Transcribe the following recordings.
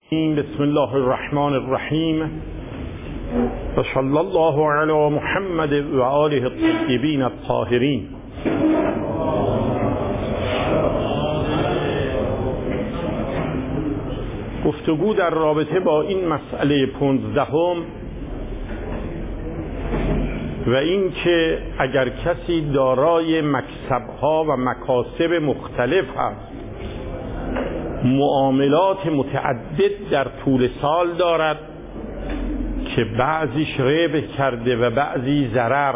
بسم الله الرحمن الرحیم و صلی الله علی محمد و آله الطیبین الطاهرین. گفتگو در رابطه با این مسئله 15 و این که اگر کسی دارای مکسب‌ها و مکاسب مختلف هست، معاملات متعدد در طول سال دارد که بعضیش ربح کرده و بعضی ضرر،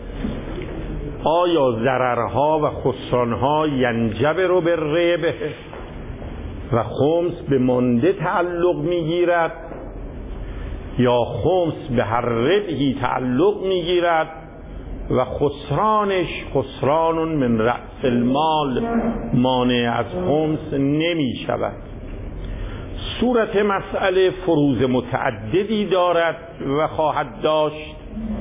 آیا ضررها و خسرانها ینجبر بالربح و خمس به مانده تعلق میگیرد یا خمس به هر ربحی تعلق میگیرد و خسرانش خسران من رأس المال مانع از خمس نمی شود. صورت مسئله فروض متعددی دارد و خواهد داشت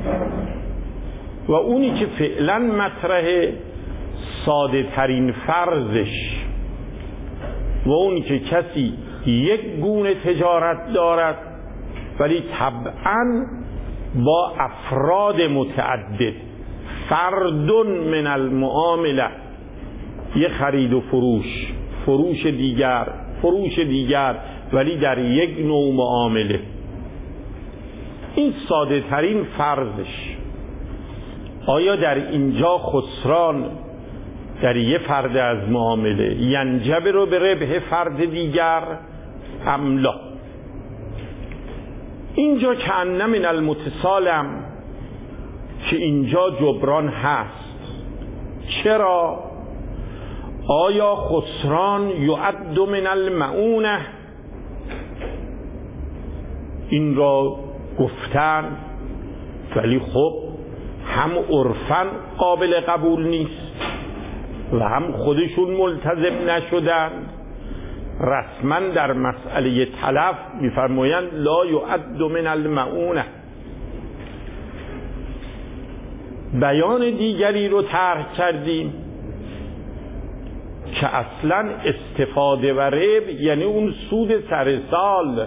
و اونی که فعلا مطرح ساده ترین فرضش و اونی که کسی یک گونه تجارت دارد ولی طبعا با افراد متعدد، فرد من المعامله، یک خرید و فروش دیگر ولی در یک نوع معامله. این ساده ترین فرضش. آیا در اینجا خسران در یک فرد از معامله ینجبر به ربح فرد دیگر ام لا؟ اینجا کأن من المتصالم که اینجا جبران هست. چرا؟ آیا خسران یعد من المعونه؟ این را گفتن ولی خب هم عرفاً قابل قبول نیست و هم خودشون ملتزم نشدن. رسما در مسئله تلف میفرمایند لا یعد من المعونه. بیان دیگری رو طرح کردیم که اصلا استفاده و ربح یعنی اون سود سر سال،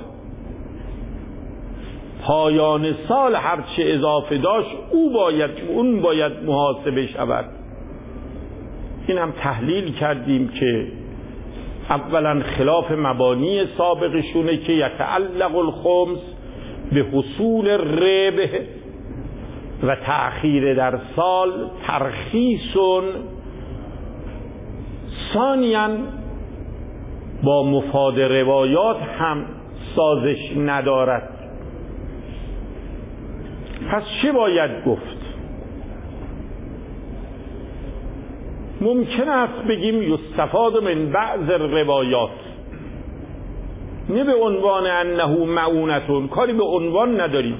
پایان سال هرچه اضافه داشت اون باید محاسبه شود. این هم تحلیل کردیم که اولا خلاف مبانی سابقشونه که یتعلق الخمس به حصول ربح و تأخیر در سال ترخیصون، ثانیاً با مفاد روایات هم سازش ندارد. پس چه باید گفت؟ ممکن است بگیم یستفاد من بعض الروایات، نه به عنوان انه معونتون، کاری به عنوان نداریم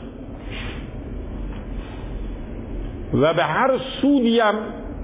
و به هر سودی هم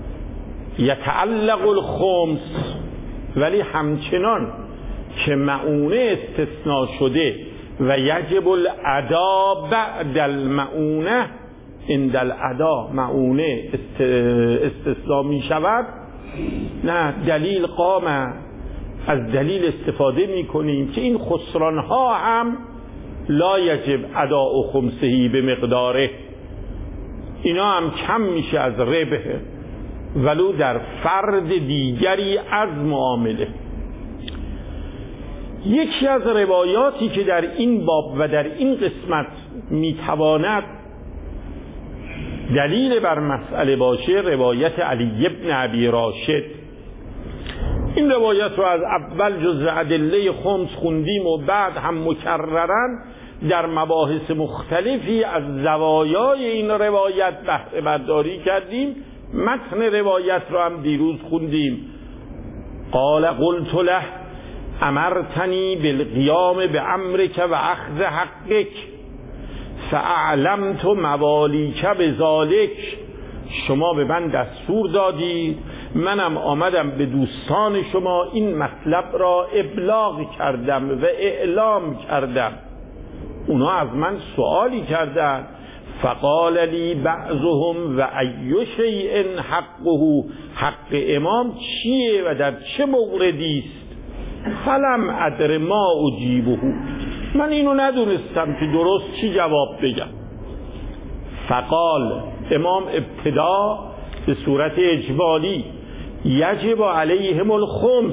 یتعلق الخمس، ولی همچنان که معونه استثناء شده و یجب الادا بعد المعونه، عند الادا معونه استثناء می شود، نه دلیل قامه، از دلیل استفاده می کنیم که این خسران ها هم لا یجب اداء خمسهی به مقداره، اینا هم کم میشه از ربح ولو در فرد دیگری از معامله. یکی از روایاتی که در این باب و در این قسمت میتواند دلیل بر مسئله باشه، روایت علی بن ابی راشد. این روایت رو از اول جزء ادله خمس خوندیم و بعد هم مکررن در مباحث مختلفی از زوایای این روایت بهره برداری کردیم. متن روایت رو هم دیروز خوندیم. قال قلت له امرتنی بالقیام بامرک و اخذ حقک فاعلمت موالیک بذالک. شما به من دستور دادی، منم آمدم به دوستان شما این مطلب را ابلاغ کردم و اعلام کردم. اونا از من سوالی کردن، فقال لی بعضهم و ای شیء حقه، حق امام چیه و در چه موردی است؟ فلم ادر ما اجیبه، من اینو ندونستم که درست چی جواب بگم. فقال، امام ابتدا به صورت اجمالی یجب علیهم الخمس،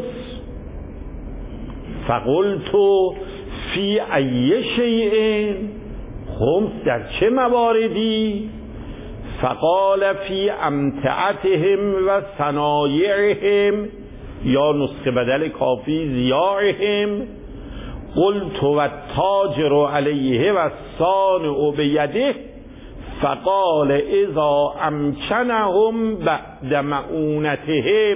فقلت فی ای شیء، خمس در چه مواردی؟ فقال فی امتعتهم و صنایعهم، یا نسخه بدل کافی ضیاعهم. قلت و التاجر علیه و الصانع بیده، فقال اذا امکنهم بعد معونتهم.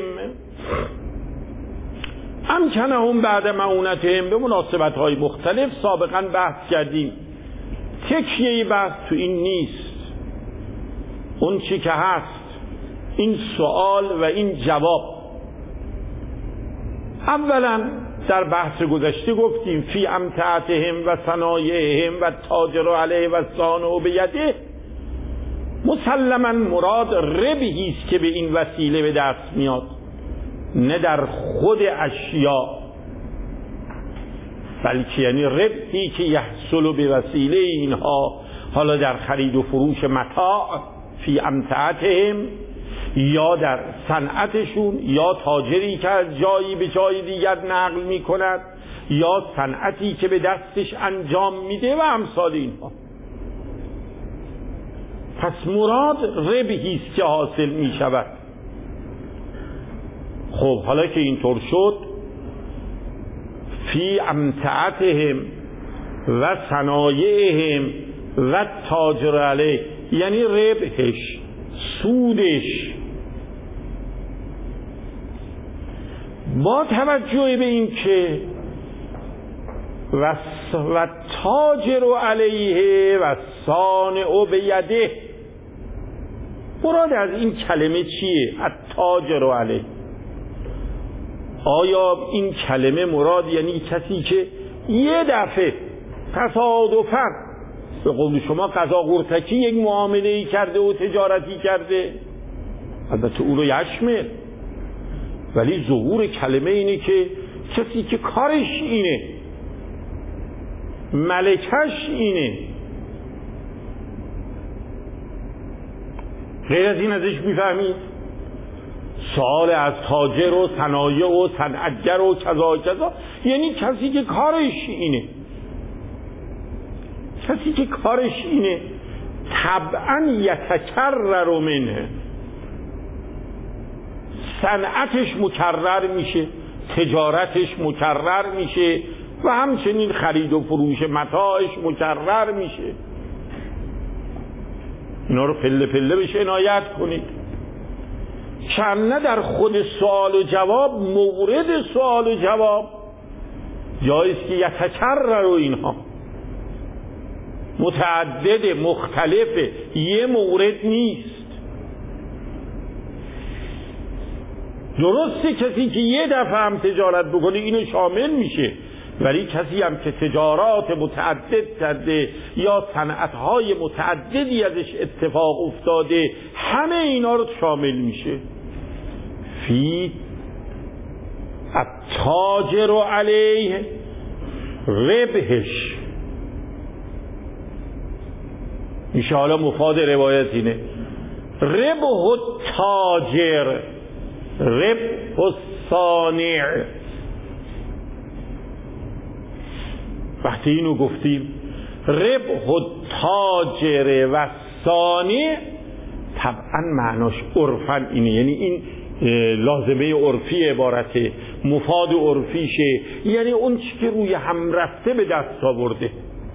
امکنهم بعد معونتهم به مناسبت های مختلف سابقا بحث کردیم. تکیه بحث تو این نیست، اون چی که هست این سوال و این جواب. اولا در بحث گذشته گفتیم فی امتعتهم و صنایعهم و تاجر علیه و صانع بیده، مسلما مراد ربحی است که به این وسیله به دست میاد، نه در خود اشیاء، بلکه یعنی ربحی که یحصل به وسیله اینها، حالا در خرید و فروش متاع فی امتعتهم، یا در صنعتشون، یا تاجری که از جایی به جای دیگر نقل می کند، یا صنعتی که به دستش انجام میده و امثال اینها. پس مراد ربحی است که حاصل می شود. خب حالا که اینطور شد، فی امتعتهم و صنایعهم و تاجر علیه، یعنی ربحش، سودش. با توجه به این که و تاجر علیه و صانع بیده، مراد از این کلمه چیه؟ التاجر علیه. آیا این کلمه مراد یعنی کسی که یه دفعه تصادفاً به قول شما قضا قرتکی یک معامله‌ای کرده و تجارتی کرده؟ البته او رو یشمل، ولی ظهور کلمه اینه که کسی که کارش اینه، ملکش اینه. غیر از این ازش میفهمید؟ سوال از تاجر و صنایع و صنعتگر و کذا کذا، یعنی کسی که کارش اینه. کسی که کارش اینه طبعا یتکرر منه، صنعتش مکرر میشه، تجارتش مکرر میشه و همچنین خرید و فروش متاعش مکرر میشه. اینا رو پله پله بهش عنایت کنید. چند در خود سوال و جواب، مورد سوال و جواب جایست که یتکرر و اینها متعدد، مختلفه، یه مورد نیست. درسته کسی که یه دفعه هم تجارت بکنه اینو شامل میشه، ولی کسی هم که تجارات متعدد کرده یا صنعتهای متعددی ازش اتفاق افتاده، همه اینا رو شامل میشه. فی التاجر علیه، ربحش میشه. حالا مفاد روایت اینه ربح التاجر، ربح الصانع. وقتی اینو گفتیم ربح التاجر و صانع، طبعا معناش عرفاً اینه، یعنی این لازمه عرفی عبارته، مفاد عرفیشه، یعنی اون چی که روی هم رفته به دست آورده.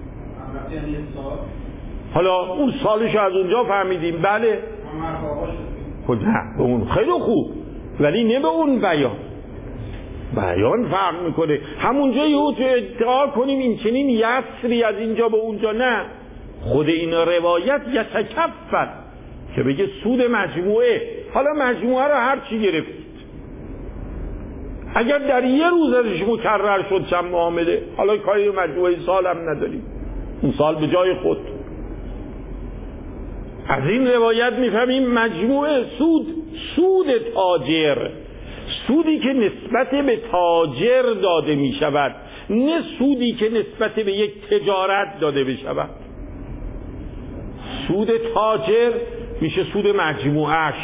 حالا اون سالش از اونجا فهمیدیم، بله خود نه به اون خیلی خوب، ولی نه به اون بیان فرق میکنه. همونجا یهو تو ادعا کنیم این چنین یسری از اینجا به اونجا، نه. خود این روایت یتکفل که بگه سود مجموعه. حالا مجموعه رو هر چی گرفتید، اگر در یه روز ازش مکرر شد چند معامله، حالا کاری مجموعه سال هم نداریم، اون سال به جای خود. از این روایت میفهمیم مجموعه سود تاجر سودی که نسبت به تاجر داده می شود، نه سودی که نسبت به یک تجارت داده بشود. سود تاجر میشه سود مجموعش.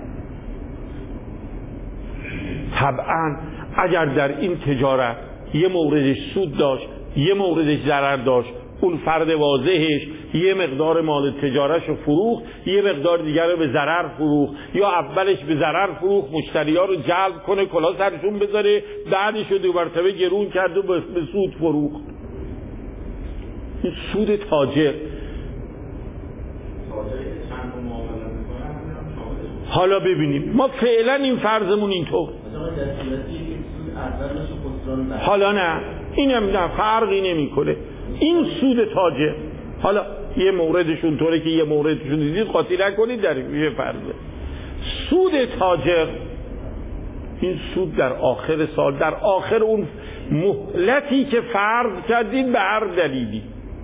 طبعا اگر در این تجارت یه موردش سود داشت، یه موردش ضرر داشت، اون فرد واضحش یه مقدار مال تجارتش رو فروخت، یه مقدار دیگر رو به ضرر فروخت، یا اولش به ضرر فروخت مشتری‌ها رو جلب کنه کلاه سرشون بذاره، بعدش رو دو مرتبه گرون کرد و به سود فروخت. این سود تاجر. حالا ببینیم ما فعلا این فرضمون اینطور. حالا نه اینم نه فرقی نمیکنه. این سود تاجر. حالا یه موردشون طوره که یه موردشون دیدید قاطی نکنید در یه فرضه. سود تاجر این سود در آخر سال، در آخر اون مهلتی که فرض کردید به هر دلیلی.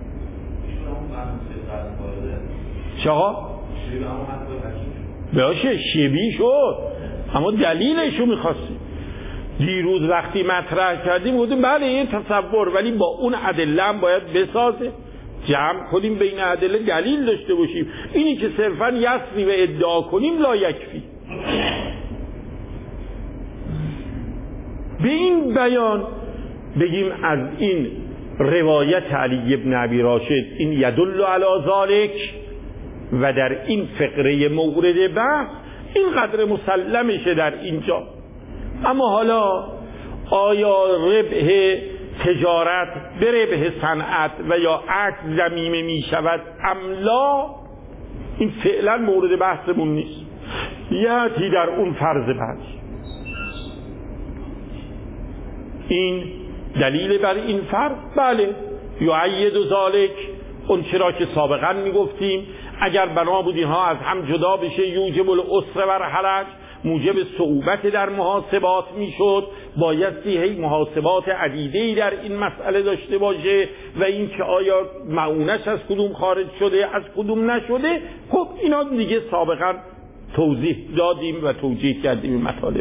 چقا؟ باشه شبیه شد اما دلیلشو میخواستی. دیروز وقتی مطرح کردیم بودیم بله این تصور، ولی با اون ادله هم باید بسازه، جمع کنیم بین ادله دلیل داشته باشیم. اینی که صرفا یسری و ادعا کنیم لا یکفی. به این بیان بگیم از این روایت علی ابن ابی راشد این یدل علی ذالک و در این فقره مورد بحث این قدر مسلمشه در اینجا. اما حالا آیا ربح تجارت به ربح صنعت و یا عکس ضمیمه می شود ام لا؟ این فعلا مورد بحثمون نیست. یاتی در اون فرض بحث این دلیل بر این فرض بله یعید ذالک اون چرا که سابقا میگفتیم اگر بنا بود اینها از هم جدا بشه یوجب العسر بر حرج، موجب صعوبت در محاسبات میشد، بایستی هی محاسبات عدیده‌ای در این مسئله داشته باشه و این که آیا معونش از کدوم خارج شده از کدوم نشده. خب اینا دیگه سابقا توضیح دادیم و توجیه کردیم این مطالب.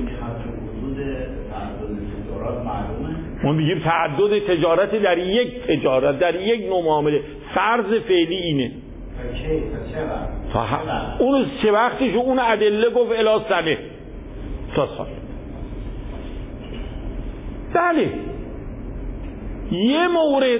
ما میگیم تعدد تجارت در یک تجارت در یک نوع معامله فرض فعلی اینه. اون چه وقتش اون ادله گفت الی سنه تا سال. بله یه مورد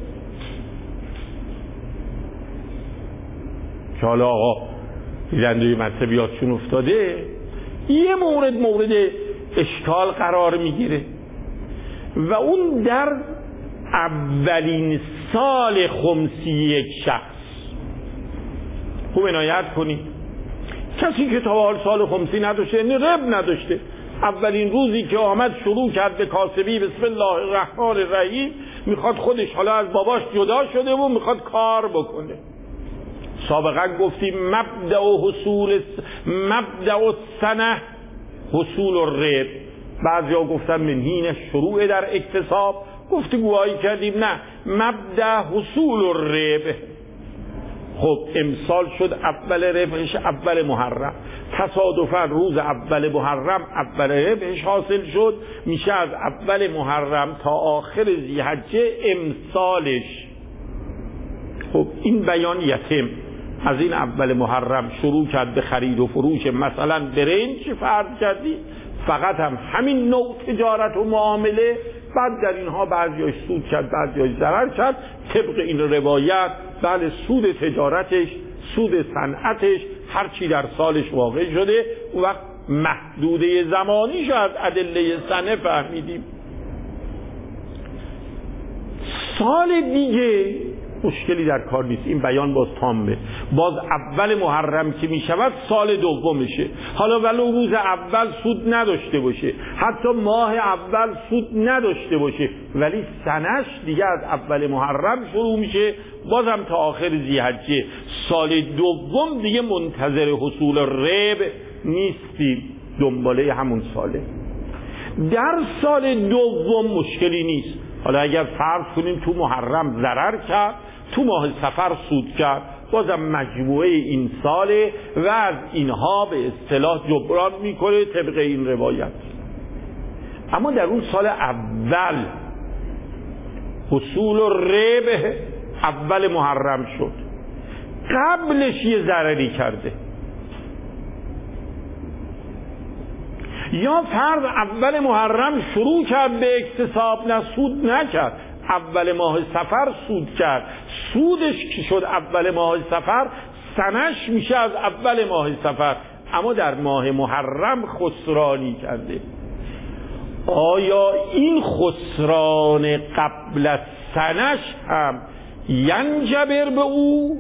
که حالا آقا دیدنده مذهبیاتشون افتاده، یه مورد اشکال قرار میگیره و اون در اولین سال خمسی یک شخص. خوب عنایت کنید کسی که تا حال سال خمسی نداشته یعنی رب نداشته، اولین روزی که آمد شروع کرد به کاسبی بسم الله الرحمن الرحیم، میخواد خودش حالا از باباش جدا شده و میخواد کار بکنه. سابقا گفتیم مبدأ السنه حصول الرب، بعضیا گفتن منهین شروع در اکتساب، گفتگوهایی کردیم نه مبدأ حصول الرب. خب امسال شد اول ربحش اول محرم، تصادفاً روز اول محرم اول ربحش حاصل شد، میشه از اول محرم تا آخر ذی‌حجه امسالش. خب این بیان یتم از این اول محرم شروع کرد به خرید و فروش مثلا برنج فرض کردی، فقط هم همین نوع تجارت و معامله، بعد در اینها بعضیاش سود کرد بعضیاش ضرر کرد طبق این روایت. بله سود تجارتش سود صنعتش هر چی در سالش واقع شده اون وقت محدوده زمانی شد ادله سنه فهمیدیم. سال دیگه مشکلی در کار نیست، این بیان باز تامه، باز اول محرم که می شود سال دومشه. حالا ولو روز اول سود نداشته باشه، حتی ماه اول سود نداشته باشه، ولی سنش دیگه از اول محرم شروع میشه بازم تا آخر ذی‌حجه. سال دوم دیگه منتظر حصول رب نیستیم، دنباله همون ساله. در سال دوم مشکلی نیست. حالا اگر فرض کنیم تو محرم ضرر کرد، تو ماه صفر سود کرد، بازم مجموعه این ساله و از اینها به اصطلاح جبران میکنه طبق این روایت. اما در اون سال اول حصول ربح اول محرم شد، قبلش یه ضرری کرده، یا فرض اول محرم شروع کرد به اکتساب، نه سود نکرد، اول ماه صفر سود کرد، سودش که شد اول ماه صفر سنش میشه از اول ماه صفر، اما در ماه محرم خسرانی کرده. آیا این خسران قبل از سنش هم ینجبر به او؟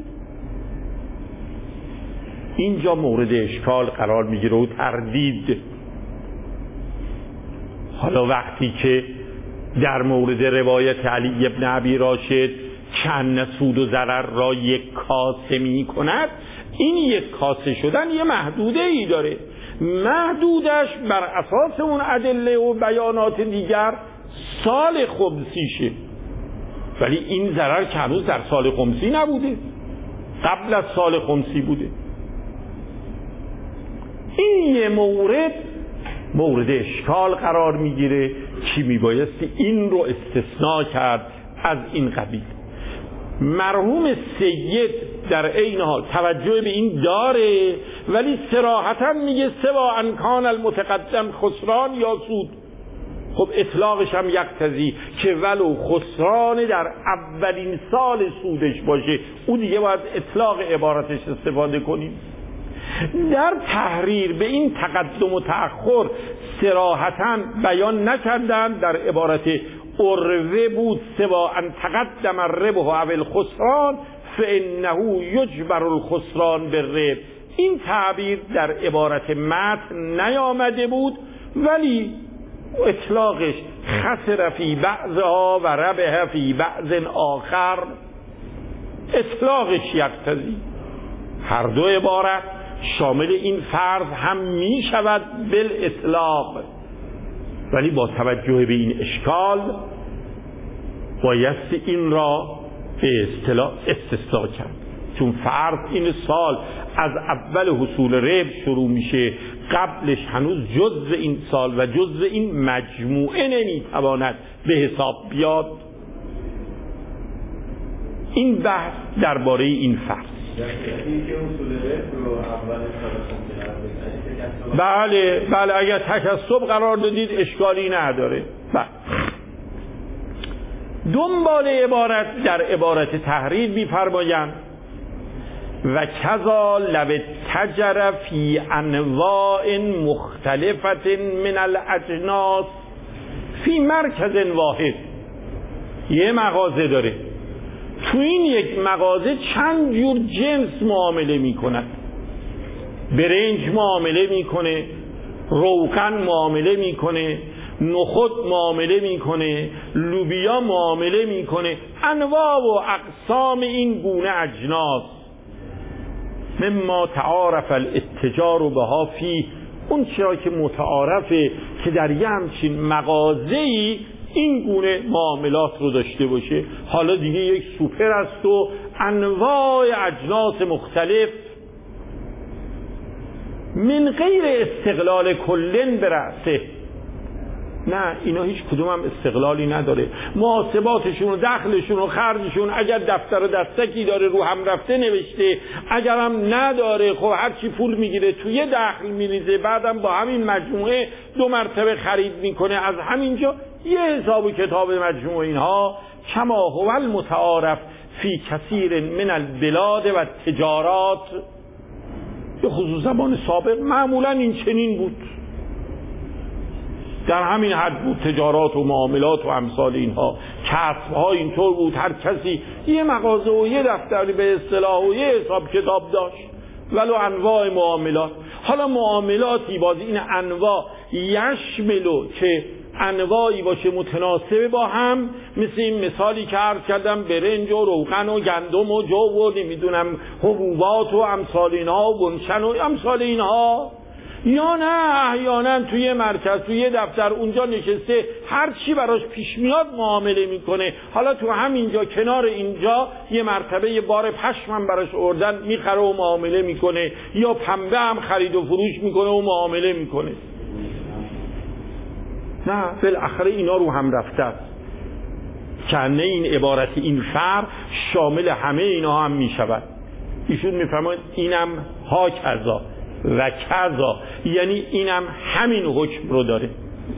اینجا مورد اشکال قرار میگیره و تردید. حالا وقتی که در مورد روایت علی ابن ابی راشد چند سود و ضرر را یک کاسه می کند، این یک کاسه شدن یه محدوده ای داره، محدودش بر اساس اون ادله و بیانات دیگر سال خمسیشه، ولی این ضرر که هنوز در سال خمسی نبوده، قبل از سال خمسی بوده. این یه مورد اشکال قرار میگیره که میبایستی این رو استثناء کرد از این قبیل. مرحوم سید در عین حال توجه به این داره، ولی صراحتا میگه سوا ان کان المتقدم خسران یا سود. خب اطلاقش هم یقتضی که ولو خسران در اولین سال سودش باشه، اون دیگه باید اطلاق عبارتش استفاده کنیم. در تحریر به این تقدم و تأخر صراحتاً بیان نکردن، در عبارت اروه بود سوا ان تقدم الربح و الخسران فانه یجبر الخسران بالربح. این تعبیر در عبارت متن نیامده بود، ولی اطلاقش خسر فی بعضها و ربح فی بعض آخر اطلاقش یقتضی. هر دو عبارت شامل این فرض هم می شود بالاطلاق، ولی با توجه به این اشکال بایستی این را به اصطلاح استثناء کرد، چون فرض این سال از اول حصول ربح شروع میشه، قبلش هنوز جزء این سال و جزء این مجموعه نمیتواند به حساب بیاد. این بحث درباره این فرض. بله اگر تکسب قرار دادید اشکالی نداره. بله. دنبال عبارت در عبارت تحریر می‌فرمایند و کذا لو تجر فی انواع مختلفة من الاجناس فی مرکز واحد. یه مغازه داره، تو این یک مغازه چند جور جنس معامله میکند، برنج معامله میکنه، روغن معامله میکنه، نخود معامله میکنه، لوبیا معامله میکنه، انواع و اقسام این گونه اجناس. مما تعارف الاتجار بها فی، اون چرا که متعارفه که در یه همچین مغازه‌ای این گونه معاملات رو داشته باشه. حالا دیگه یک سوپر است و انواع اجناس مختلف، من غیر استقلال کلن برأسه. نه، اینا هیچ کدوم هم استقلالی نداره، محاسباتشون و دخلشون و خرجشون اگر دفتر و دستکی داره رو هم رفته نوشته، اگر هم نداره خب هر چی پول میگیره توی دخل میریزه، بعدم با همین مجموعه 2 مرتبه خرید میکنه، از همینجا یه حساب و کتاب مجموعه اینها کما هو المتعارف فی کثیر من البلاد و تجارات. به خصوص زمان سابق معمولا این چنین بود، در همین حد بود، تجارات و معاملات و امثال اینها، کسب‌ها اینطور بود، هر کسی یه مغازه و یه دفتری به اصطلاح و یه حساب کتاب داشت، ولو انواع معاملات. حالا معاملاتی باز این انواع یشملو که انواعی باشه متناسب با هم، مثل این مثالی که عرض کردم، برنج و روغن و گندم و جو و نمیدونم حبوبات و امثال اینها و گنشن و امثال اینها. یا نه احیانا توی مرکز توی دفتر اونجا نشسته هر چی براش پیش میاد معامله میکنه. حالا تو همینجا کنار اینجا یه مرتبه یه بار پشم هم براش اردن میخره و معامله میکنه، یا پنبه هم خرید و فروش میکنه و معامله میکنه. نه، بالاخره اینا رو هم رفته است. کنه این عبارت این فرق شامل همه اینا هم می شود. ایشون می فرماید اینم ها کذا و کذا، یعنی اینم همین حکم رو داره.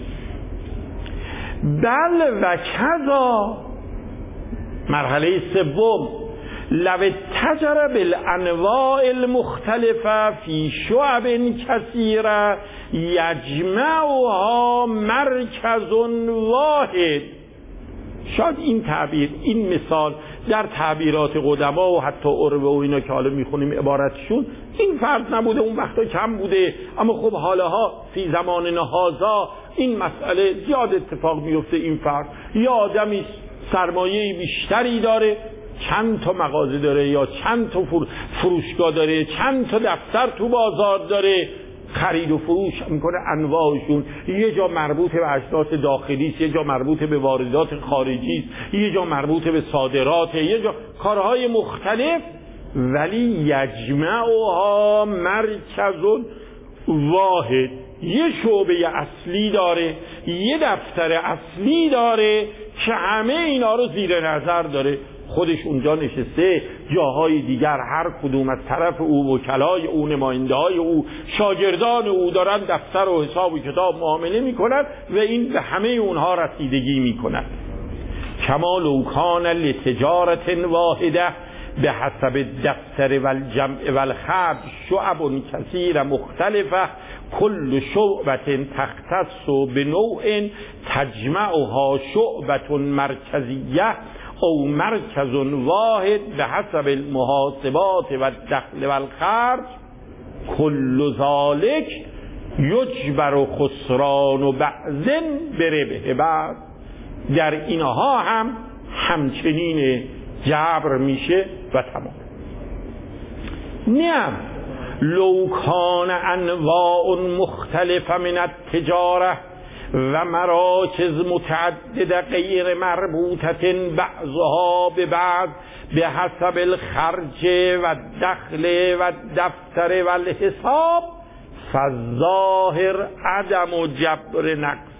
بل و کذا مرحله سوم، لو اتجر بالانواع المختلفه فی شعب کثیره یجمعها مرکز واحد. شاید این تعبیر، این مثال در تعبیرات قدما و حتی عربه و اینا که حالا میخونیم عبارتشون این فرض نبوده، اون وقتا کم بوده، اما خب حالاها فی زمان هذا این مسئله زیاد اتفاق میفته. این فرض یا آدمی سرمایه بیشتری داره، چند تا مغازه داره یا چند تا فروشگاه داره، چند تا دفتر تو بازار داره، خرید و فروش میکنه انواعشون، یه جا مربوط به اجناس داخلی است، یه جا مربوط به واردات خارجی است، یه جا مربوط به صادرات، یه جا کارهای مختلف، ولی یجمعها مرکز واحد، یه شعبه اصلی داره، یه دفتر اصلی داره که همه اینا رو زیر نظر داره. خودش اونجا نشسته، جاهای دیگر هر کدوم از طرف او وکلای او، نماینده های او، شاگردان او دارن دفتر و حساب و کتاب معامله میکنن و این به همه اونها رسیدگی میکنن. کما لو کان لتجارت واحده به حسب دفتر و الجمع و الخرج شعب کثیر مختلفه کل شعبت تختص به نوع تجمعها شعبت مرکزیه او مرکز واحد به حسب المحاسبات و الدخل و الخرج کل ذالک یجبر و خسران و بعضن بربه بعض. در اینها هم همچنین جبر میشه و تمام. نعم لو کان انواع مختلفه من التجاره و مراکز متعدده غیر مربوطه بعضها به بعض به حسب الخرج و الدخل و الدفتر و الحساب فالظاهر عدم جبر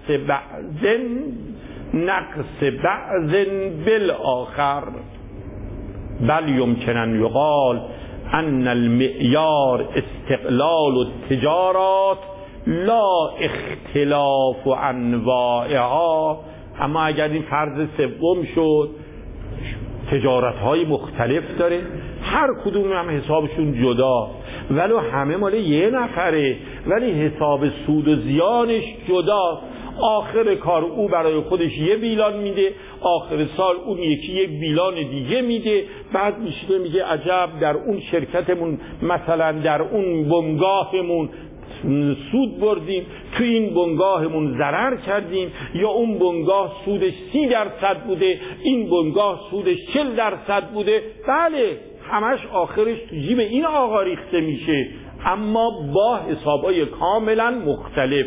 نقص بعض بالآخر بل يمكن ان يقال ان المعیار استقلال التجارات لا اختلاف انواعها. اما اگر این فرض سوم شد، تجارت های مختلف داره، هر کدوم هم حسابشون جدا، ولی همه مال یه نفره، ولی حساب سود و زیانش جدا. آخر کار او برای خودش یه بیلان میده، آخر سال اون یکی یک بیلان دیگه میده، بعد میشه میگه عجب در اون شرکتمون مثلا در اون بنگاهمون سود بردیم، تو این بنگاهمون ضرر کردیم، یا اون بنگاه سودش 30% بوده، این بنگاه سودش 40% بوده. بله همش آخرش تو جیب این آقا ریخته میشه، اما با حسابای کاملا مختلف.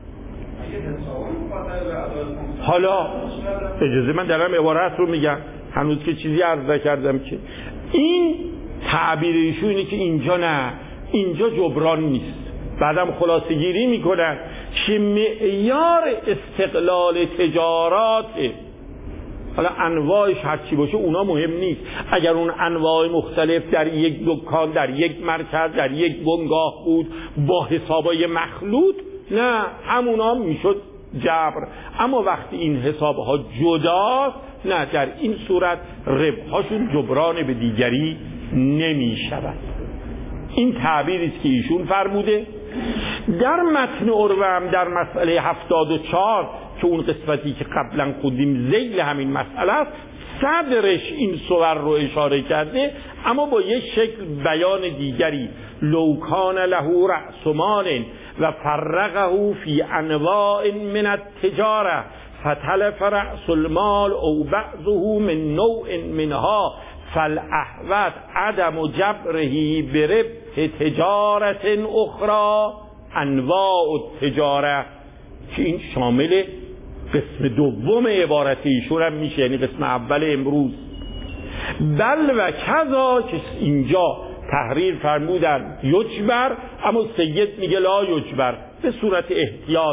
حالا اجازه من دارم عبارت رو میگم، هنوز که چیزی عرض نکردم که این تعبیر ایشون اینه که اینجا نه، اینجا جبران نیست. بعدم خلاصه گیری میکنن که معیار استقلال تجاراته. حالا انواعش هرچی باشه اونا مهم نیست. اگر اون انواع مختلف در یک دکان، در یک مرکز، در یک بنگاه بود با حسابای مخلوط، نه همونا میشد جبر. اما وقتی این حسابها جداست، نه، در این صورت ربحاشون جبران به دیگری نمی شود. این تعبیری است که ایشون فرموده. در متن عروه هم در مسئله 74 که اون قسمتی که قبلا خوندیم ذیل همین مسئله است، صدرش این صور رو اشاره کرده، اما با یک شکل بیان دیگری. لو کان له رأس مال و فرقه فی انواع من التجاره فتلف رأس المال او بعضه من نوع منها فالاحوط عدم جبره بربح تجارت اخرى انواع التجاره، که این شامل قسم دوم عبارت ایشون هم میشه، یعنی قسم اول امروز. بل و کذا که اینجا تحریر فرمودن یجبر، اما سید میگه لا یجبر، به صورت احتیاط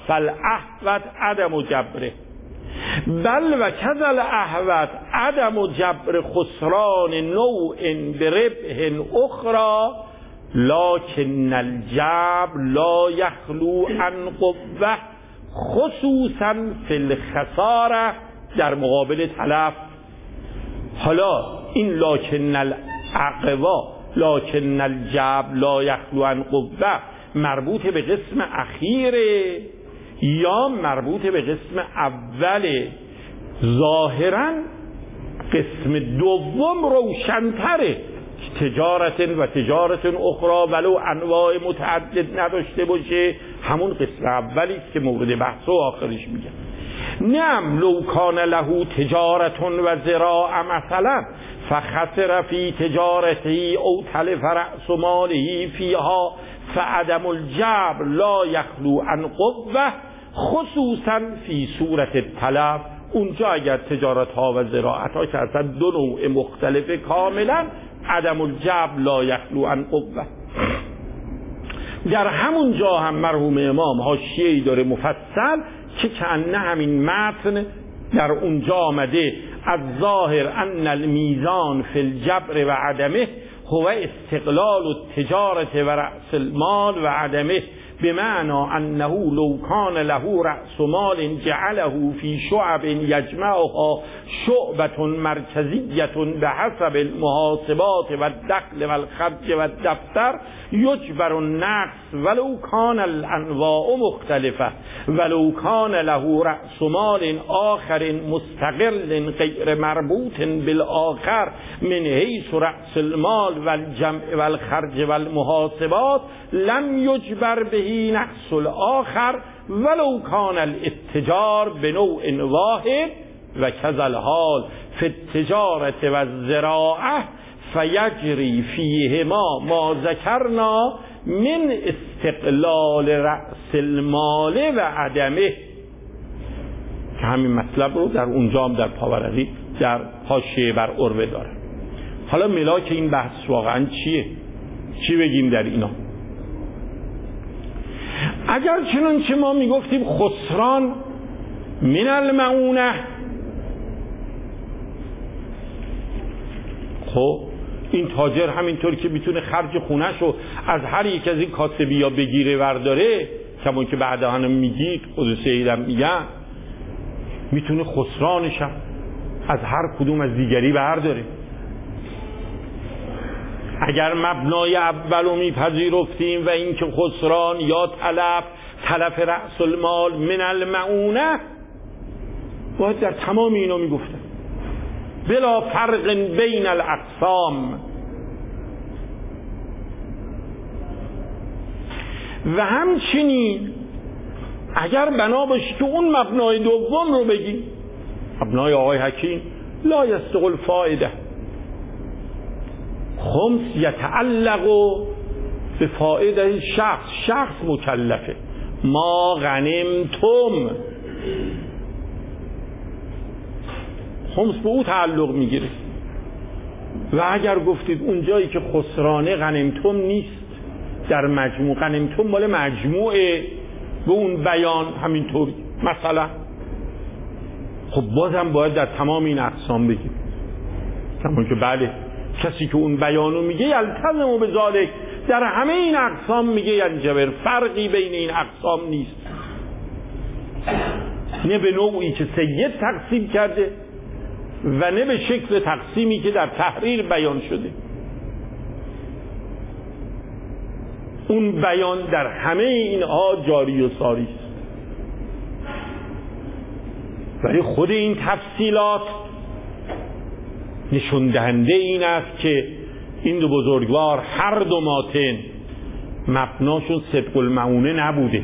فالاحوط عدم جبره بل و کذل احوط عدم جبر خسران نوع بربح اخرى لکن الجبر لا یخلو عن قوه خصوصا فی الخساره در مقابل تلف. حالا این لکن العقوا لکن الجبر لا یخلو عن قوه مربوط به قسم اخیره یا مربوط به قسم اوله؟ ظاهرا قسم دوم روشن‌تره، تجارت و تجارت اخرى ولو انواع متعدد نداشته باشه، همون قسم اولی که مورد بحث و آخرش میگه. نعم لو کان له تجارت و زراعه مثلا فخسر فی تجارته او تلف رأس ماله فیها فعدم الجبر لا یخلو عن قوه خصوصا فی صورت التلف. اونجا اگر تجارت ها و زراعت ها که اصلا دو نوع مختلف کاملا، عدم الجبر لا یخلو عن قوه. در همون جا هم مرحوم امام حاشیه‌ای داره مفصل که کنه همین متن در اونجا آمده از ظاهر ان المیزان فی الجبر و عدمه هو استقلال التجارت و رأس المال و عدمه بمعنى انه لو کان له رأس مال جعله فی شعب یجمعها شعبة مرکزیة بحسب المحاسبات و الدخل و الخرج و الدفتر یجبر النقص ولو کان الانواع مختلفه ولو کان له رأس مال آخر مستقل غیر مربوط بالآخر من حیث رأس المال و الجمع و الخرج و المحاسبات لم یجبر به نقص الآخر ولو کان الاتجار بنوع واحد و کذل حال فی التجارت و الزراعه فیجری فیهما ما ذکرنا من استقلال رأس المال و عدمه. که همین مطلب رو در اونجا هم در پاورقی در حاشیه بر عروه داره. حالا ملاک این بحث واقعا چیه؟ چی بگیم در اینا؟ اگر چنانچه ما میگفتیم خسران من المعونه، خب این تاجر همینطور که میتونه خرج خونه‌شو از هر یک از این کاسبیا بگیره ورداره، کمون که بعدا هم میگید خود سیدم میگن، میتونه خسرانشم از هر کدوم از دیگری برداره. اگر مبنای اولو میپذیرفتیم و این که خسران یا تلف رأس المال من المعونه، باید در تمام اینا میگفتن بلا فرق بین الاقسام. و همچنین اگر بنا باشه که اون مبنای دوم رو بگیم، مبنای آقای حکیم لا یستقل فائده، خمس یتعلق به فائده شخص مکلفه، ما غنمتم خمس به او تعلق میگیره. و اگر گفتید اون جایی که خسرانه غنمتم نیست، در مجموع غنمتم مال مجموعه به اون بیان همینطوری مثلا، خب بازم باید در تمام این اقسام بگیم، چون که بله کسی که اون بیانو میگه یلتزم به ذالک، در همه این اقسام میگه ینجبر، فرقی بین این اقسام نیست، نه به نوعی که سید تقسیم کرده و نه به شکل تقسیمی که در تحریر بیان شده. اون بیان در همه اینها جاری و ساری است. ولی خود این تفصیلات نشون دهنده این است که این دو بزرگوار هر دو ماتن مبناشون صدق المعونه نبوده،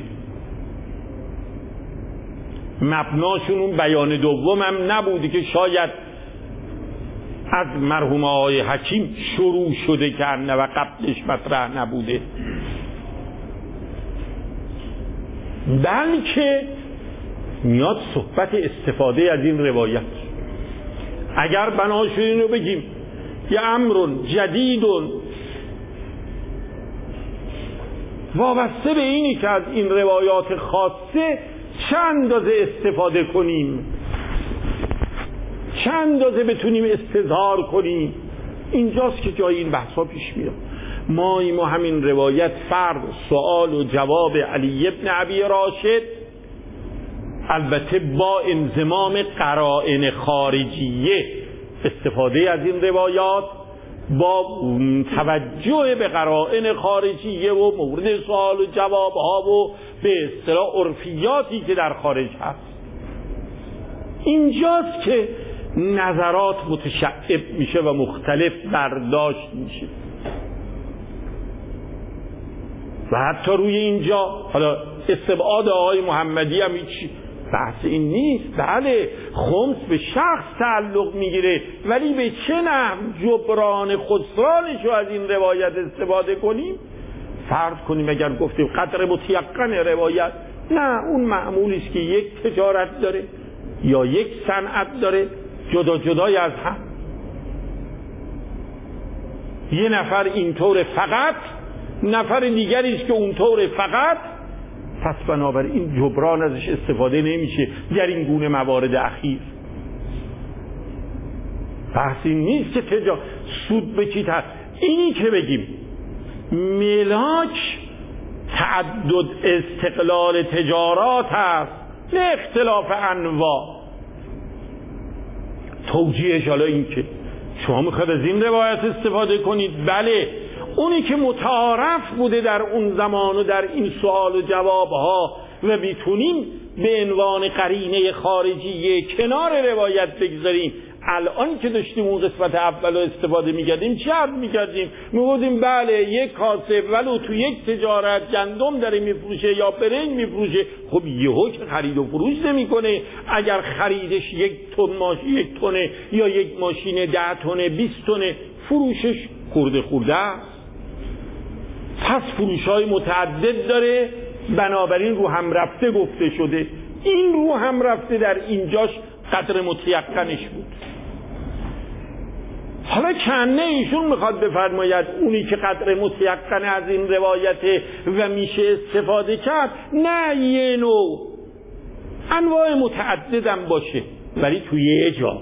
مبناشون اون بیان دوم هم نبوده که شاید از مرحوم آقای حکیم شروع شده کرده و قبلش مطرح نبوده، بلکه میاد صحبت استفاده از این روایت. اگر بنا شد اینو بگیم یه امر جدید وابسته به اینی که از این روایات خاصه چه اندازه استفاده کنیم، چه اندازه بتونیم استظهار کنیم. اینجاست که جای این بحثا پیش میاد. ما همین روایت فرد سوال و جواب علی ابن ابی راشد، البته با انضمام قرائن خارجیه، استفاده از این روایات با توجه به قرائن خارجیه و مورد سوال و جواب ها و به اصطلاح عرفیاتی که در خارج هست، اینجاست که نظرات متشعب میشه و مختلف برداشت میشه. و حتی روی اینجا حالا استبعاد آقای محمدی هم هیچ بحث این نیست. بله خمس به شخص تعلق میگیره، ولی به چه نحو جبران خسرانش رو از این روایت استفاده کنیم؟ فرض کنیم اگر گفتیم قدر متیقن روایت، نه، اون معمولی است که یک تجارت داره یا یک صنعت داره جدا جدای از هم. یه نفر اینطور فقط، نفر دیگری است که اونطور فقط، پس بنابراین جبران ازش استفاده نمیشه در این گونه موارد اخیر. بحث این نیست که سود به چی هست. اینی که بگیم ملاک تعدد استقلال تجارات هست، نه اختلاف انواع. توجیهش حالا این که شما میخواید از این روایت استفاده کنید، بله اونی که متعارف بوده در اون زمان و در این سوال و جواب ها و میتونیم به عنوان قرینه خارجی کنار روایت بگذاریم. الان که داشتیم اون قسمت اول استفاده میکردیم چی عرض میکردیم؟ میگفتیم بله یک کاسب ولو تو یک تجارت گندم داره میفروشه یا برنج میفروشه، خب یهو که خرید و فروش نمیکنه. اگر خریدش یک تونه یا یک ماشین 10 تونه 20 تونه، فروشش خورده است. پس فروش‌های متعدد داره، بنابراین رو هم رفته گفته شده. این رو هم رفته در اینجاش قدر متیقنش بود. حالا کنه ایشون میخواد بفرماید اونی که قدر متیقن از این روایته و میشه استفاده کرد، نه یه نوع، انواع متعددم باشه، ولی توی یه جا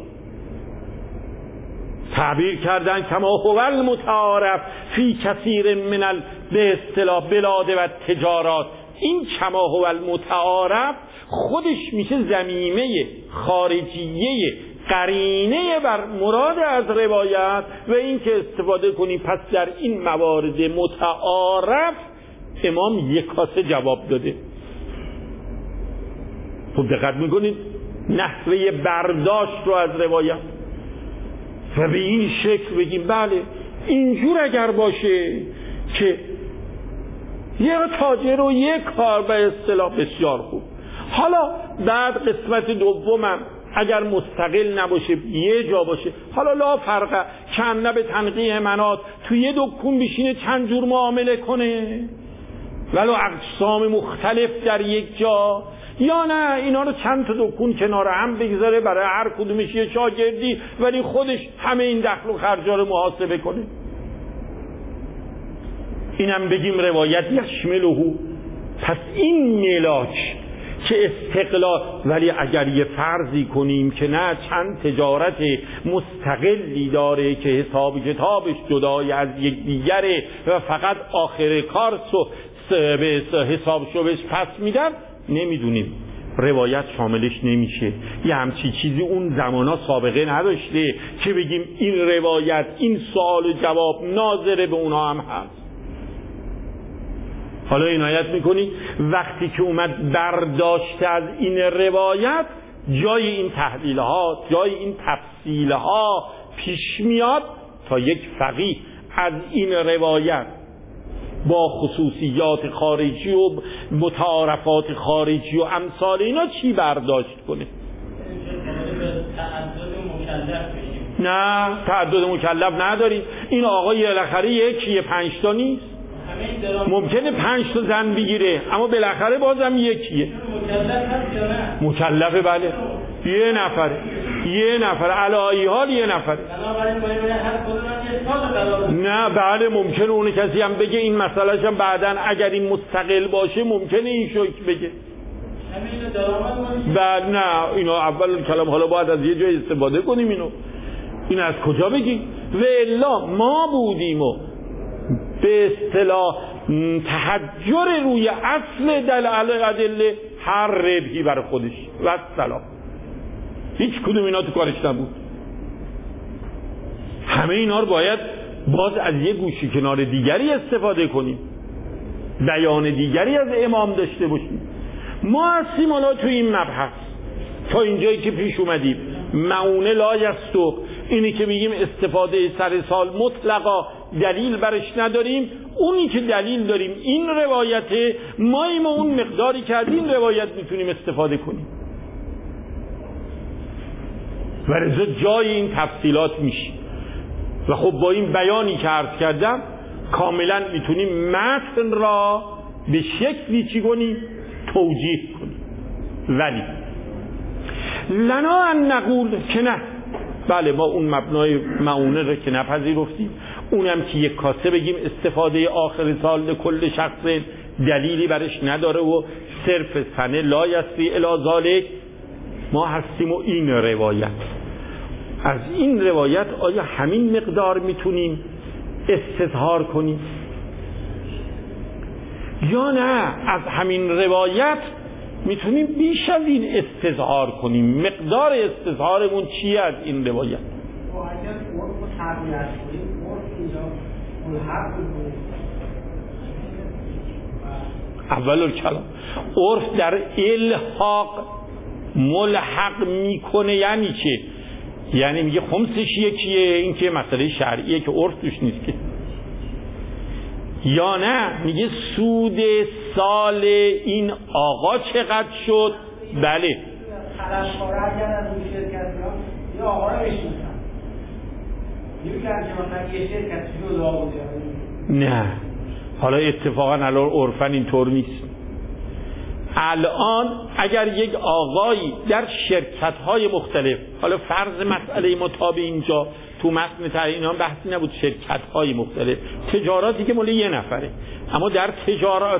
تعبیر کردن کما هو المتعارف فی کثیر من به اصطلاح بلاد و تجارات. این کما هو المتعارف خودش میشه ضمیمه خارجیه قرینه بر مراد از روایت و این که استفاده کنی. پس در این موارد متعارف امام یک کاسه جواب داده. خب دقت میکنید نحوه برداشت رو از روایت و به این شکل بگیم بله اینجور اگر باشه که یه تاجر و یک کار به اصطلاح بسیار خوب. حالا بعد قسمت دومم اگر مستقل نباشه یه جا باشه، حالا لا فرقه، کنه به تنقیح منات تو یه دکون بشینه چند جور معامله کنه ولو اقسام مختلف در یک جا، یا نه اینا رو چند تا دکون کنار هم بگذاره برای هر کدومش یه شاگردی، ولی خودش همه این دخل و خرجا رو محاسبه کنه. اینم بگیم روایت یشملهو. پس این ملاک که استقلال، ولی اگر یه فرضی کنیم که نه چند تجارت مستقلی داره که حساب کتابش جدای از یک دیگره و فقط آخر کار به حساب شوش پس میدن، نمیدونیم، روایت شاملش نمیشه. یه همچی چیزی اون زمانا سابقه نداشته که بگیم این روایت این سوال و جواب ناظر به اونها هم هست. حالا عنایت میکنی وقتی که اومد برداشته از این روایت، جای این تحلیل ها، جای این تفصیل ها پیش میاد تا یک فقیه از این روایت با خصوصیات خارجی و متعارفات خارجی و امثال اینا چی برداشت کنه. نه تعدد مکلف نداریم. این آقای بالاخره یکیه، 5 تا نیست. ممکنه 5 تا زن بگیره اما بالاخره بازم یکیه. مکلفه بله، یه نفر علایی حال یه نفر. نه بله ممکنه اون کسی هم بگه این مسئلهش هم بعدن اگر این مستقل باشه ممکنه این شکل بگه. بعد نه اینا اول کلام حالا باید از یه جای استفاده کنیم این از کجا بگیم؟ و الا ما بودیم و به اصطلاح تحجر روی اصل دلایل هر ربحی بر خودش و سلام، هیچ کدوم اینا تو کارش نبود. همه اینا رو باید باز از یه گوشی کنار دیگری استفاده کنیم، بیان دیگری از امام داشته باشیم. ما هستیم حالا تو این مبحث تا اینجایی که پیش اومدیم، معونه لا یستوق، اینی که میگیم استفاده سر سال مطلقا دلیل برش نداریم، اونی که دلیل داریم این روایته، ما اون مقداری که از این روایت میتونیم استفاده کنیم و رضا جای این تفصیلات میشه. و خب با این بیانی که عرض کردم کاملا میتونیم متن را به شکلی چی کنیم؟ توجیه کنیم. ولی لنا ان نقول که نه، بله ما اون مبنای معونه رو که نپذیرفتیم، اونم که یک کاسه بگیم استفاده آخر سال کل شخص دلیلی برش نداره و صرف سنه لا یسری الی ذالک، ما هستیم و این روایت، از این روایت آیا همین مقدار میتونیم استظهار کنیم یا نه از همین روایت میتونیم بیش از این استظهار کنیم؟ مقدار استظهارمون چیه از این روایت؟ اول الکلام عرف در الحاق ملحق میکنه یعنی چه؟ یعنی میگه خمسش یکیه، این که مسئله شرعیه که عرف توش نیست که، یا نه میگه سود سال این آقا چقدر شد؟ بله خلصخواره اگر از اون شرکت بیان یه آقا رو بشنسن نمیگن که مثلا یه شرکت جدا بوده. نه حالا اتفاقا الان عرفاً اینطور نیست. الان اگر یک آقایی در شرکت‌های مختلف، حالا فرض مسئله مطابق اینجا تو متن تعیین هم بحثی نبود، شرکت‌های مختلف، تجاراتی که مال یه نفره، اما در تجارات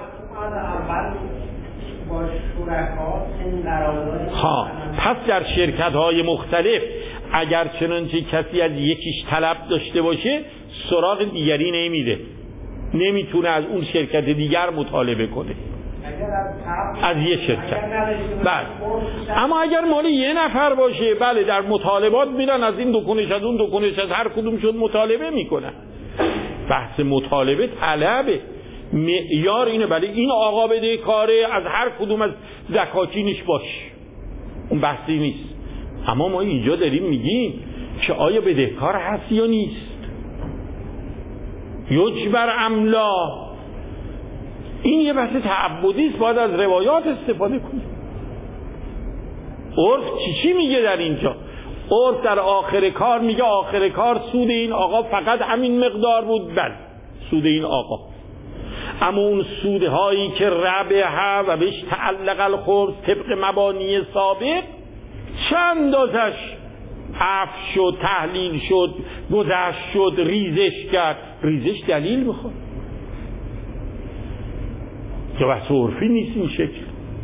با شرکا ها پس در شرکت‌های مختلف اگر چنانچه کسی از یکیش طلب داشته باشه سراغ دیگری نمیده، نمیتونه از اون شرکت دیگر مطالبه کنه از یه شرکت. بله اما اگر مال یه نفر باشه بله در مطالبات میرن از این دکونش از اون دکونش از هر کدوم شد مطالبه میکنن. بحث مطالبه طلبه، معیار اینه بله این آقا بده کاره از هر کدوم از دکاکینش باش، اون بحثی نیست. اما ما اینجا داریم میگیم که آیا بدهکار هست یا نیست، یجبر املا، این یه بحث تعبدی است، باید از روایات استفاده کنیم. عرف چی میگه در اینجا؟ عرف در آخر کار میگه آخر کار سود این آقا فقط همین مقدار بود، بله سود این آقا، اما اون سودهایی که ربح و بهش تعلق الخبز طبق مبانی سابق چه اندازش عفو شد، تحلیل شد، گذشت شد، ریزش کرد، ریزش دلیل میخواد که بحث عرفی نیست این شکل.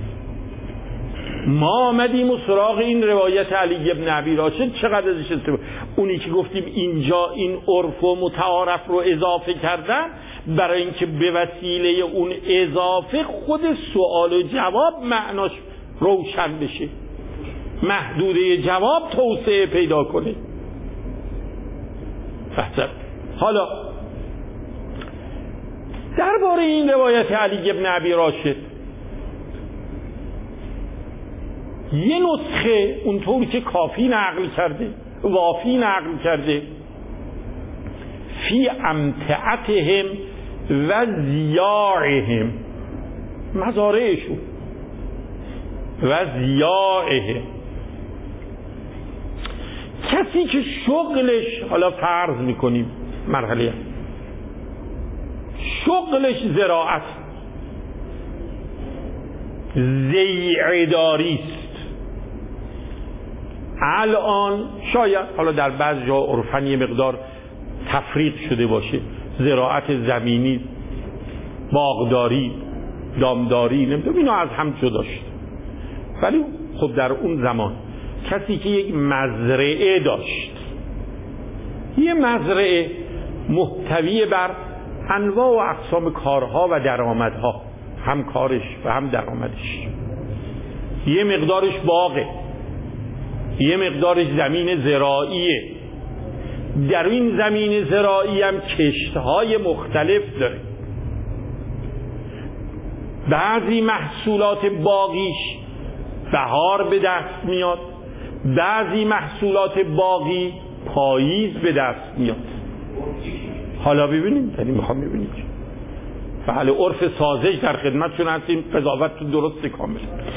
ما آمدیم و سراغ این روایت علی ابن ابی راشد چقدر ازش استفاده، اونی که گفتیم اینجا این عرف و متعارف رو اضافه کردن برای اینکه به وسیله اون اضافه خود سوال و جواب معناش روشن بشه، محدوده جواب توسعه پیدا کنه. حالا درباره این روایت علی ابن ابی راشد یه نسخه اونطور که کافی نقل کرده، وافی نقل کرده، فی امتعتهم و زیاعهم، مزارعشون و زیاعهم، کسی که شغلش، حالا فرض میکنیم مرحله شغلش زراعت، زیعداری است، الان شاید حالا در بعض جا عرفاً یه مقدار تفریق شده باشه، زراعت زمینی، باغداری، دامداری، نمیدونم اینا از هم جدا شد، ولی خب در اون زمان کسی که یک مزرعه داشت، یه مزرعه محتوی بر انواع و اقسام کارها و درآمدها، هم کارش و هم درآمدش، یه مقدارش باغه، یه مقدارش زمین زراعیه، در این زمین زراعی هم کشتهای مختلف داره. بعضی محصولات باغیش بهار به دست میاد، بعضی محصولات باغی پاییز به دست میاد. حالا ببینیم، یعنی میخوام ببینیم بله عرف سازش در خدمتشون هستیم، قضاوت تو درست کامل.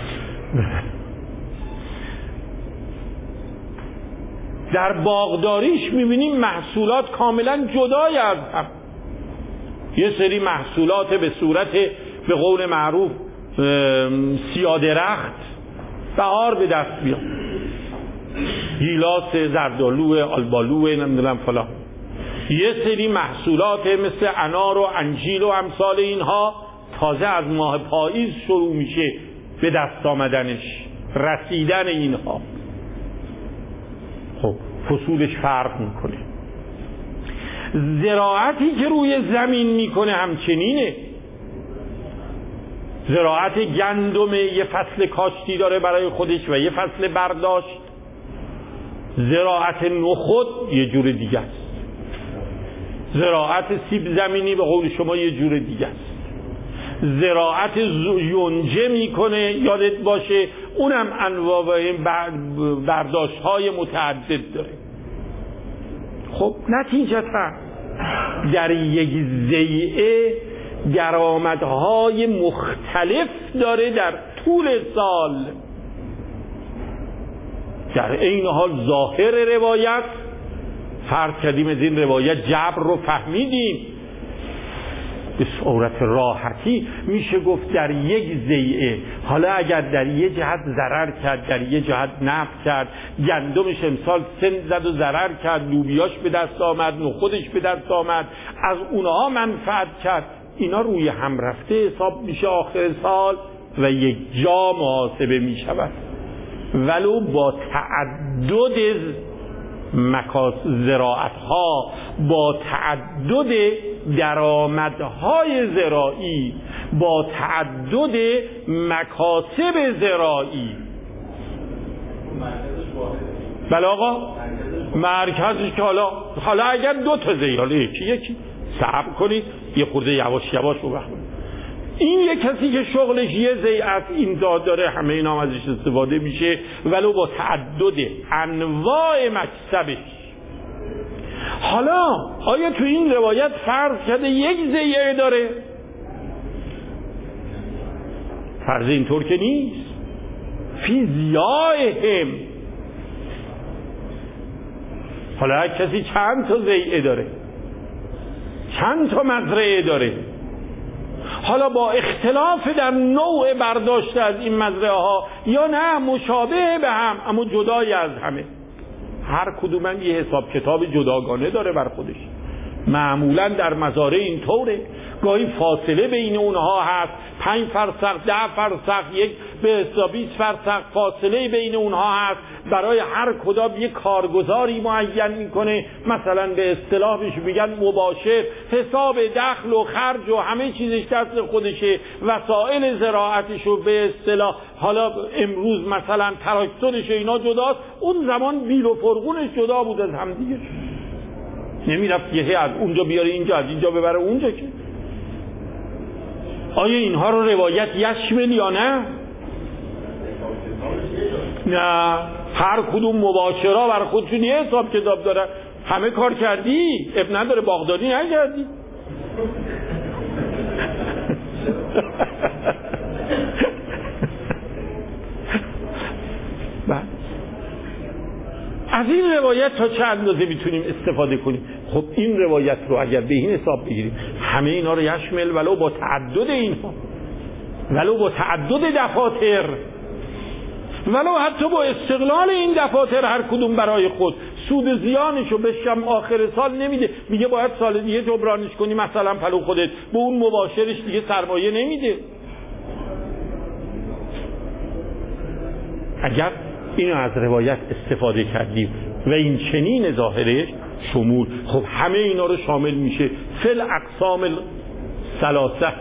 در باغداریش میبینیم محصولات کاملا جدای از هم. یه سری محصولات به صورت به قول معروف سیاه درخت بهار به دست بیاد، گیلاس، زردآلو، آلبالو، نمیدونم فلان. یه سری محصولات مثل انار و انجیل و امثال اینها تازه از ماه پاییز شروع میشه به دست آمدنش، رسیدن اینها. خب فصولش فرق میکنه. زراعتی که روی زمین میکنه همچنینه. زراعت گندم یه فصل کاشتی داره برای خودش و یه فصل برداشت. زراعت نخود یه جور دیگه است. زراعت سیب زمینی به قول شما یه جور دیگه است. زراعت یونجه میکنه، یادت باشه اونم انواع و برداشت های متعدد داره. خب نتیجتا در یک ضیعه درآمدهای مختلف داره در طول سال. در این حال ظاهر روایت فرض کردیم از این روایت جبر رو فهمیدیم، به صورت راحتی میشه گفت در یک ضیعه حالا اگر در یه جهت ضرر کرد، در یه جهت نفع کرد، گندمش امسال سن زد و ضرر کرد، لوبیاش به دست آمد، نخودش به دست آمد، از اونها منفعت کرد، اینا روی هم رفته حساب میشه آخر سال و یک جا محاسبه میشود. ولو با تعدد زراعتها، با تعدد درآمدهای زراعی، با تعدد مکاسب زراعی. بله آقا مرکزش که حالا اگر دو تا زیاله یکی صبر کنید یه خورده یواش یواش رو بخونید. این یه کسی که شغلش یه ضیعت این داد داره، همه اینا ازش استفاده میشه ولو با تعدد انواع مکسبش. حالا آیا تو این روایت فرض کرده یک ضیعه داره؟ فرض اینطور که نیست. فی ضیاعهم. حالا هر کسی چند تا ضیعه داره، چند تا مزرعه داره، حالا با اختلاف در نوع برداشت از این مزرعه ها یا نه مشابه به هم اما جدای از همه، هر کدوم هم یه حساب کتاب جداگانه داره بر خودش. معمولا در مزارع این طوره، گاهی فاصله بین اونها هست 5 فرسخ 10 فرسخ، یک به 20 فرسخ فاصله بین اونها هست. برای هر کدام یک کارگزاری معین میکنه، مثلا به اصطلاح بهش میگن مباشر، حساب دخل و خرج و همه چیزش دست خودشه، وسایل زراعتشو به اصطلاح حالا امروز مثلا تراکتورش اینا جداست، اون زمان بیل و فرغونش جدا بود از هم دیگه، نمیرفت یه از اونجا بیاره اینجا، از اینجا ببره اونجا. که آیا اینها رو روایت یشمل یا نه؟ نه، هر کدوم مباشرا بر خودشون یه حساب کتاب داره. همه کار کردی اب نداره، باغداری نکردی. از این روایت تا چه اندازه میتونیم استفاده کنیم؟ خب این روایت رو اگر به این حساب بگیریم همه اینا رو یشمل ولو با تعدد اینها، ولو با تعدد دفاتر، ولو حتی با استقلال این دفاتر هر کدوم برای خود سود زیانشو بشم آخر سال نمیده، میگه باید سال دیگه جبرانش کنی، مثلا پلو خودت به اون مباشرش دیگه سرمایه نمیده. اگر اینو از روایت استفاده کردیم و این چنین ظاهرش شمول، خب همه اینا رو شامل میشه فل اقسام ثلاثه.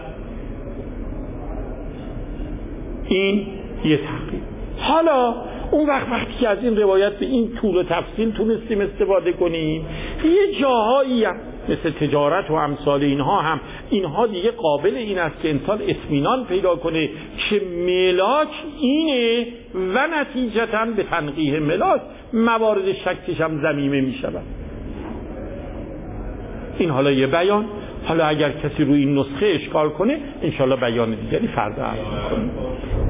این یه تحقیق. حالا اون وقتی که از این روایت به این طول و تفصیل تونستیم استفاده کنیم، یه جاهایی هم مثل تجارت و امثال اینها دیگه قابل این است که انسان اطمینان پیدا کنه که ملاک اینه و نتیجتاً به تنقیح ملاک موارد شکش هم ضمیمه می شود. این حالا یه بیان. حالا اگر کسی روی این نسخه اشکال کنه انشالله بیان دیگری فردا عرض می‌کنیم.